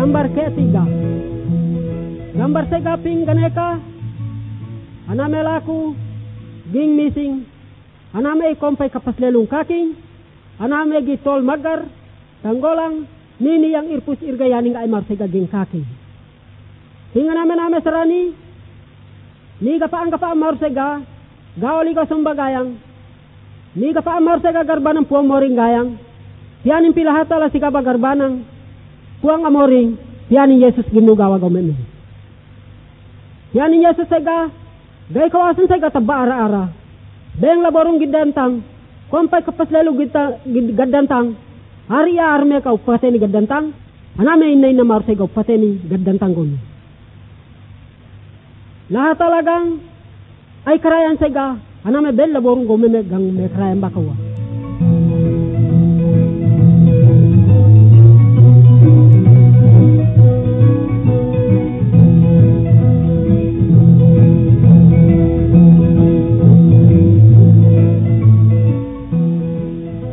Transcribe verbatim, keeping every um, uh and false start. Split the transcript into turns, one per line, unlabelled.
Gambar ketiga. Gambar sega ping ganeka. Aname laku ging missing. Aname kompai kapas lelung kaking. Aname gitol magar. Tanggolang nini yang irpus irgayani nga imar sega ging kaking. Hinga name name serani. Ni gapaan gapaan mar sega. Gaoli ko sumbagayang. Ni gapaan mar sega garbanang puang moring gayang. Pianin pilahatala si kaba garbanang. Puang amoring. Pianin Yesus ginugawa gomemi. Pianin Yesus sega. Gay kawasan sega taba ara-ara. Beng laborong gidantang. Kompay kapas lalo gidantang. Hari ya arme ka upate ni gidantang. Aname inay na mar sega upate ni gidantang gomi. Lahat talagang ay karayan sega. Aname bel laborong gomemi gang me karayan bakawa.